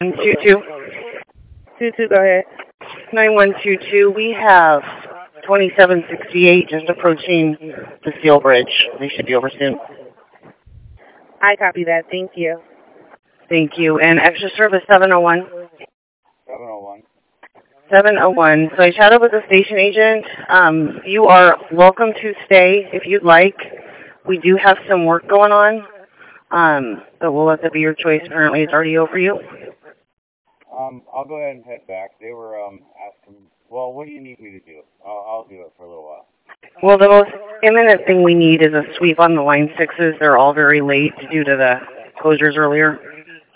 122. 22, go ahead. 9122. We have 2768 just approaching the steel bridge. They should be over soon. I copy that. Thank you. Thank you. And extra service 701. 701. 701. So I chatted with the station agent. You are welcome to stay if you'd like. We do have some work going on, but we'll let that be your choice. Apparently it's already over you. I'll go ahead and head back. They were asking, well, what do you need me to do? I'll do it for a little while. Well, the most imminent thing we need is a sweep on the line 6s. They're all very late due to the closures earlier.